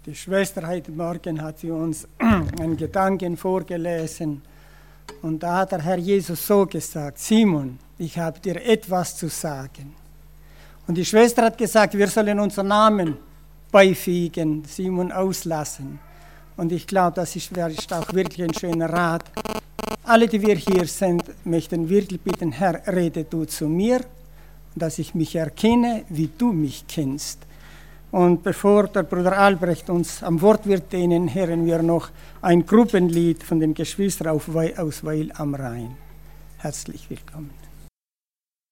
Die Schwester heute Morgen hat sie uns einen Gedanken vorgelesen. Und da hat der Herr Jesus so gesagt: Simon, ich habe dir etwas zu sagen. Und die Schwester hat gesagt, wir sollen unseren Namen beifügen, Simon auslassen. Und ich glaube, das ist auch wirklich ein schöner Rat. Alle, die wir hier sind, möchten wirklich bitten, Herr, rede du zu mir, dass ich mich erkenne, wie du mich kennst. Und bevor der Bruder Albrecht uns am Wort wird dienen, hören wir noch ein Gruppenlied von den Geschwistern aus Weil am Rhein. Herzlich willkommen.